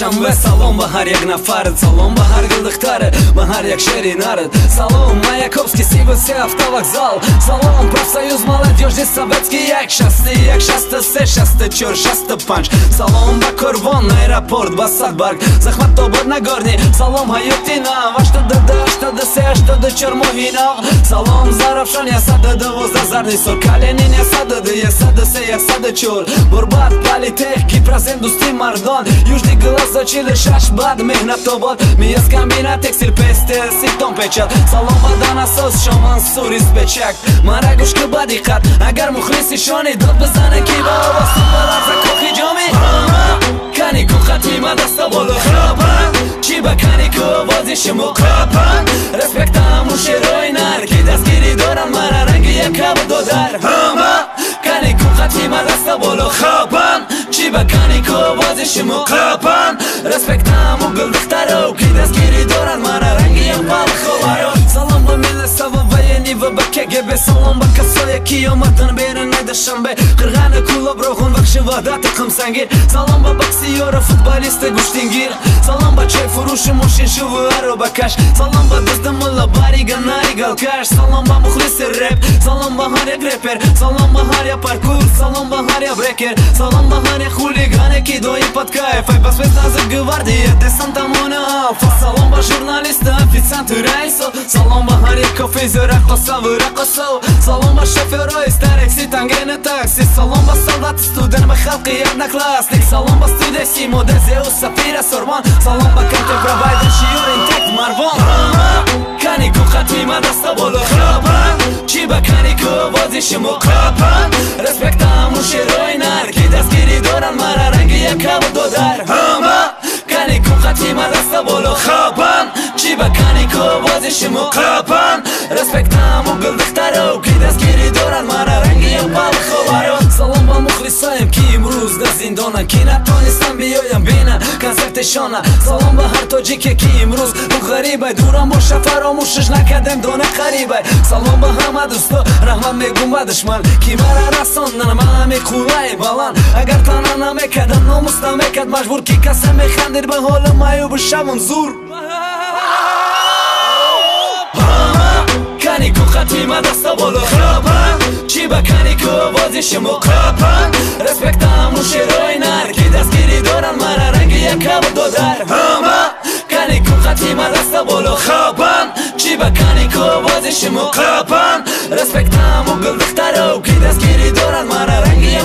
شنبه سلام به هر یک نفرت، سلام به هر گل دختره، به هر یک شعری نرد. سلام Mayakovsky 37 автовокзал. Салом профсоюз молодежи советский. 161, 163, 164, 165. Салом ба Курбон аэропорт ба Садбарг, Захматобод Нагорный. Салом Хаютина 82, 83, 84 Mohina. Салом Заравшан 112 Зарный Сор, Калинин 102, 103, 104. Бурбат Политех, Кипрас индустрии Мардон, Южный глаз зачили Шашбад Мехнатобод, Мияс комбинат текстиль пестер Ситон печат. Салом Бадана сос Шаман Сурис печак. Марагушка бадиқат агар мухлиси шони дод бизане ки ба овоз баларза кохи ҷоми канику хатима даста боло храбан чи ба канику овозиши муқабан респектаму шерои нар ки дастгири доран мара ранги якаб додар канику хатима даста боло храбан чи ба канику овозиши муқабан респектаму гулдухтаро ки дастгири доран мара ранги якаб ховаро салом ба милисава воени ва ба КГБ салом ба касое ки омадан берун найдашанбе қирғани кулоб роҳун вахши ваҳдати қимсангир салом ба боксиёра футболисти гӯштингир салом ба чайфурӯши мошиншувуаро ба каш салом ба дӯсти мулла барига наригалкаш салом ба мухлиси реп салом ба ҳар як репер салом ба ҳар як паркур салом ба ҳар як брекер салом ба ҳар як хулигане ки доим под кайф ай пас спецназр гвардия десантамона алфа салом ба журналисти официанту раисо салом ба ҳар як кофизи раққосаву раққосо салом ба шофёрои старекси тангени такси салом ба солдати студент ба халқи одноклассник салом ба студияси мода зеу сафира сормон салом ба карте провайдер шиёр интект марвон канику хатима даста боло храбан чи ба канику овозиши муқабан респектаму шерои нар ки дастгири доран мара ранги якабу додар канику хатима даста боло храбан чи ба канику овозиши муқабан респектаму гулдухтаро ки дастгири доран мара ранги якабу ховаро салом ба мухлисоем ки имрӯз дар зиндонан ки натонистам биёям бинан концертишона салом ба ҳар тоҷике ки имрӯз ду ғарибай дурам боша фаромӯшаш накардем дона қарибай салом ба ҳама дӯсто раҳмат мегум ба душман ки мара расондан маами қуллаи баланд агар тана намекардам номус намекард маҷбур ки касе механдид ба ҳолу маъюбу шавм зур канику хатима даста боло храбан чи ба канику овозиши муқабан респектаму шерои нар ки дастгири доран мара ранги якабу додар канику хатима даста боло храбан чи ба канику овозиши муқабан респектаму гулдухтаро ки дастгири доран мара ранги